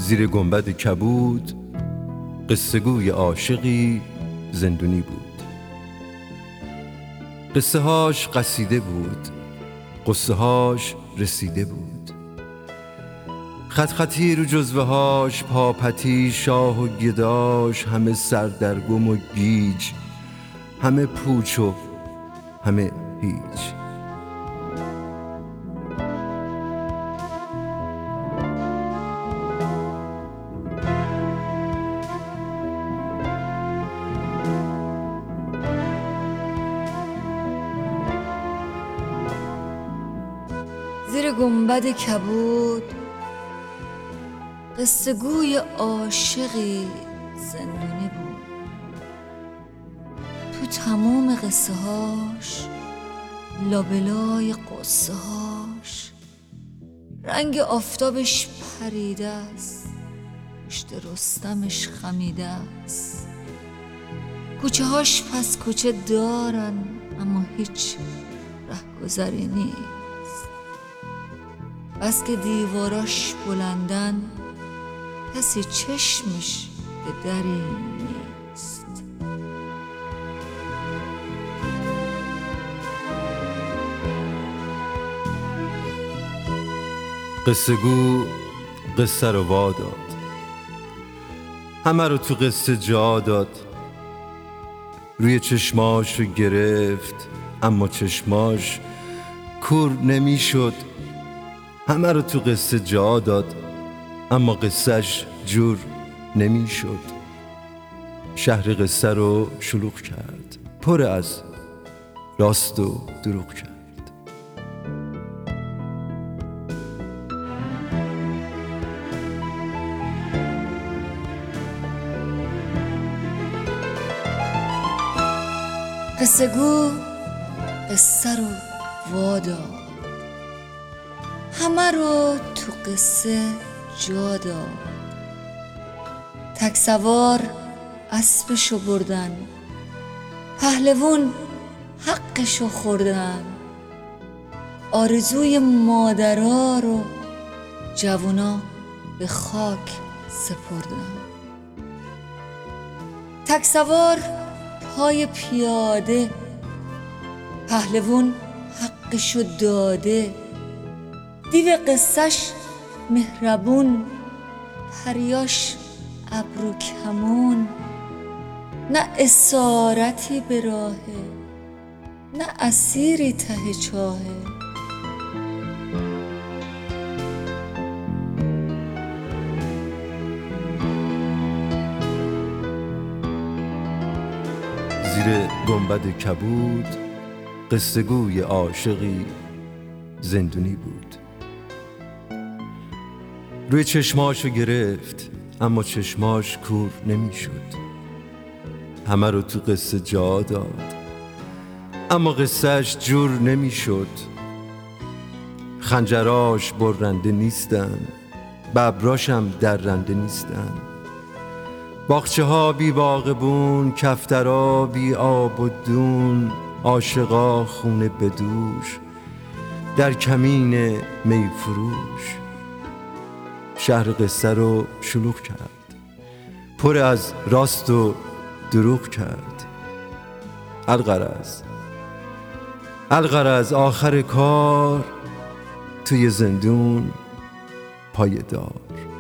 زیر گنبد کبود قصه گوی عاشقی زندونی بود. قصه هاش قصیده بود، قصه هاش رسیده بود. خط خطی رو جزوه هاش، پاپتی شاه و گداش، همه سردرگم و گیج، همه پوچ و همه هیچ. زیر گنبد کبود قصه گوی عاشقی زندونی بود. تو تمام قصه هاش، لابلای قصه هاش، رنگ آفتابش پریده است، پشت رستمش خمیده است. کوچه هاش پس کوچه دارن اما هیچ رهگذری نیست. بس که دیواراش بلندن، کسی چشمش به دری نیست. قصه گو قصه رو وا داد، همه رو تو قصه جا داد. روی چشماش رو گرفت اما چشماش کور نمی شد. همه رو تو قصه جا داد اما قصهش جور نمی شد. شهر قصه رو شلوغ کرد، پر از راست و دروغ کرد. قصه گو قصه رو وا داد، همه رو تو قصه جا داد. تک سوار اسبشو بردن، پهلوون حقشو خوردن. آرزوی مادرها رو جوونا به خاک سپردن. تک سوار پای پیاده، پهلوون حقشو داده. دیو قصهش مهربون، پریاش ابرو کمون. نه اسارتی به راهه، نه اسیری ته چاهه. زیر گنبد کبود قصه گوی عاشقی زندونی بود. روی چشماشو گرفت اما چشماش کور نمی شد. همه رو تو قصه جا داد اما قصهش جور نمی شد. خنجراش برنده نیستن، ببراشم درنده نیستن. باغچه ها بی باغبون، کفترا بی آب و دون. عاشقا خونه بدوش در کمین می فروش. شهر قصه رو شلوغ کرد، پر از راست و دروغ کرد. الغرض آخر کار توی زندون پایه‌دار.